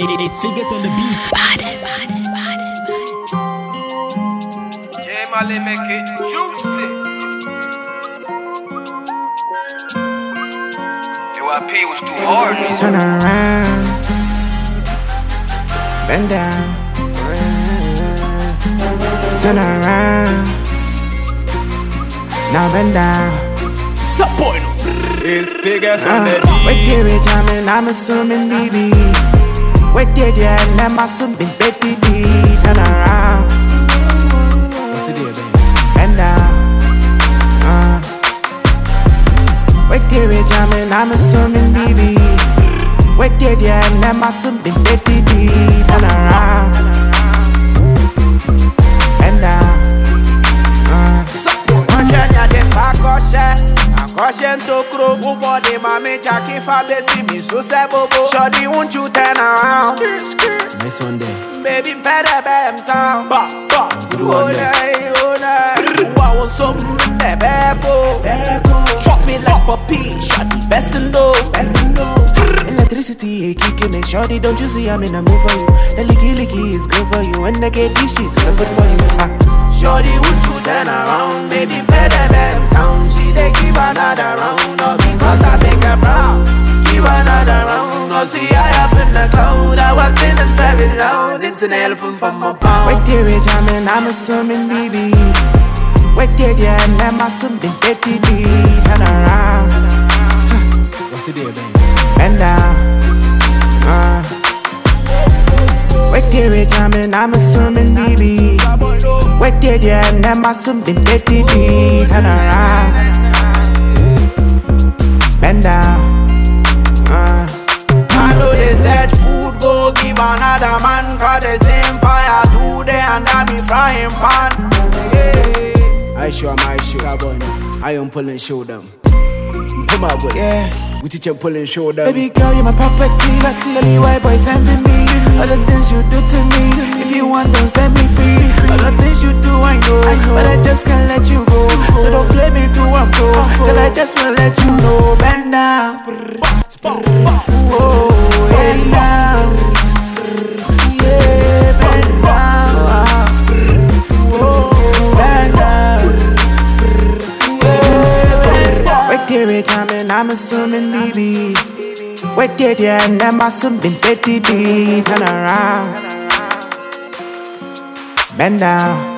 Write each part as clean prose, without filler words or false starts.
It's figures on the beat. J Mali make it juicy. UIP was too hard. Turn around, bend down, turn around, now bend down. It's figures on the Wait till we jamming, I'm assuming DB. Wait till the end, I'm assuming Betty D. Turn around, What's the deal, baby? bend down. Wait till we jamming, I'm assuming DB. Wait till the end, I'm assuming Betty D. Turn around, bend down. Caution to crow, who body mommy Jackie Fabesi me so say bobo. Shorty, won't you turn around? Nice one there. Baby, better bam sound. Good one there. I want some beko. Trust me like puppy, shorty best in those. Electricity kicking me, shorty, don't you see I'm in a mood for you? The licky is good for you, and the get these streets good for you. Shorty, would you turn around? Baby, better bam sound. She they give another round, not because I make her proud. Give another round, cause we high up in the cloud. I walk in is very loud, it's an elephant from my pound. Wait till we jamming, I'm assuming BB. Wait till the end, I'm assuming Betty D. Turn around, What's the deal, baby? bend down. Wait till we jamming, I'm assuming BB. Wait till the end, I'm assuming Betty D. Turn around, bend down. I know they said food go give another man, cause the same fire today and I be frying pan. I show am I show. I am pulling show them. Come on, boy. Yeah. We teach them pulling show them. Baby girl, you're my property. Tell me why boys sending me all the things you do to me. If you want, don't set me free. All the things you do, I know, but I just can't let you go. So don't play me to one pro, cause I just wanna let you know. Bend down, whoa, yeah, yeah, bend down, whoa, bend down, yeah. Wait till we jamming, I'm assuming BB. Wait till the end, I'm assuming Betty D. Turn around, bend down.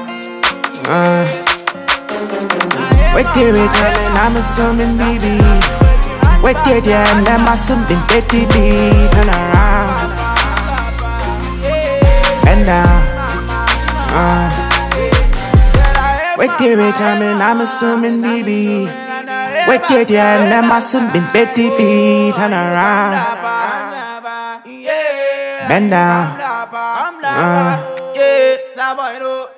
Wait till we jamming, I'm assuming BB. Wait till the end, I'm assuming Betty D. Turn around, bend down. Wait till we jamming, I'm assuming BB. Wait till the end, I'm assuming Betty D. Turn around, bend down.